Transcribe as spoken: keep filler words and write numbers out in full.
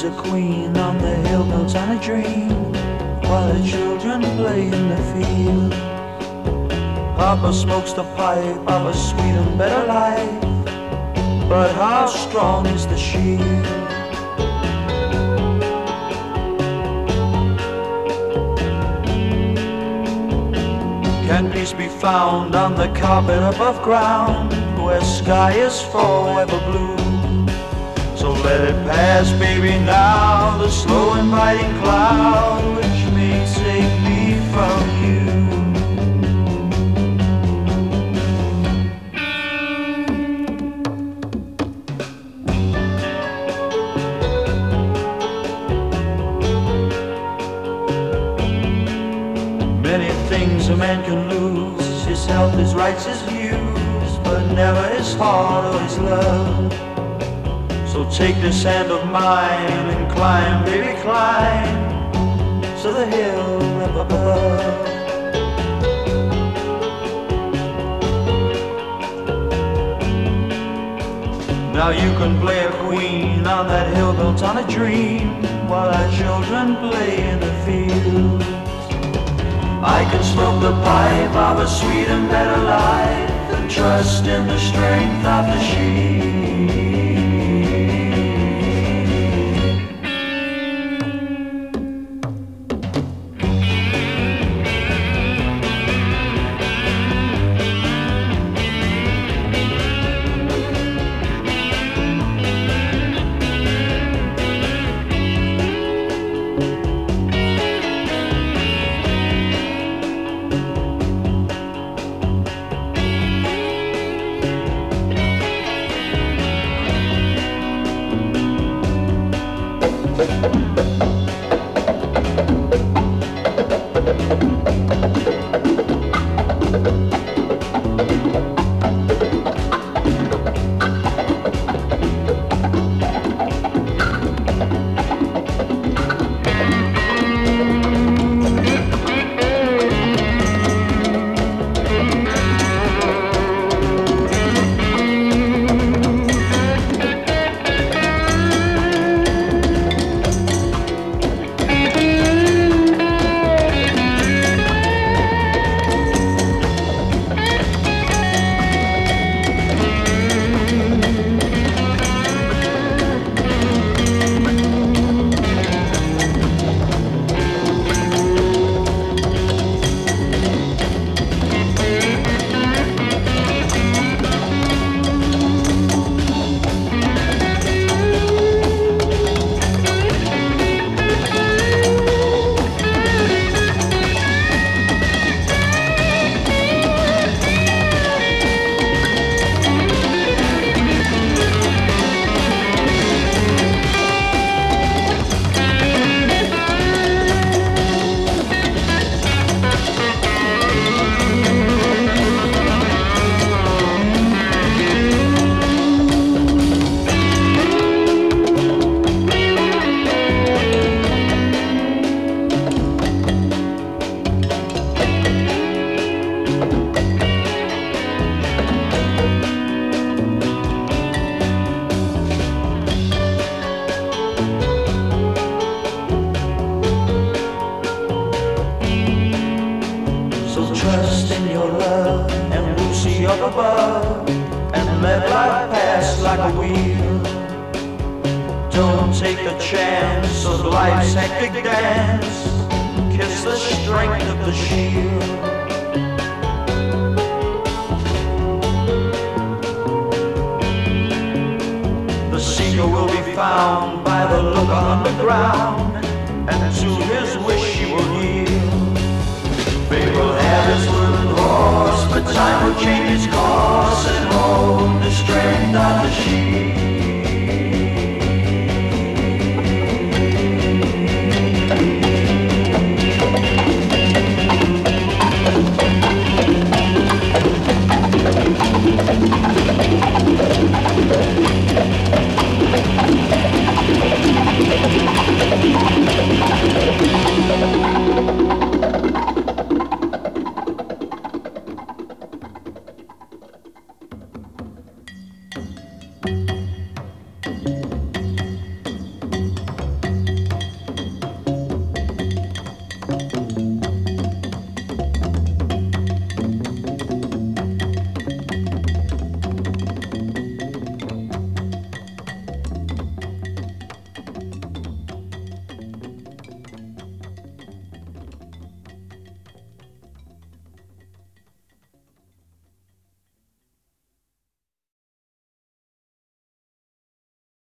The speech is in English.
a queen on the hill built on a dream, while the children play in the field. Papa smokes the pipe of a sweet and better life, but how strong is the shield? Can peace be found on the carpet above ground, where sky is forever blue? So let it pass, baby, now, the slow inviting cloud which may take me from you. Many things a man can lose, his health, his rights, his views, but never his heart or his love. So take this hand of mine and climb, baby, climb to the hill up above. Now you can play a queen on that hill built on a dream, while our children play in the fields. I can smoke the pipe of a sweet and better life, and trust in the strength of the sheep. Trust in your love and Lucy up above, and let life pass like a wheel. Don't take the chance of life's hectic dance, kiss the strength of the shield. The seeker will be found by the looker on the ground, and to his wish he will yield. Fate will have his wooden horse, but time will change his course.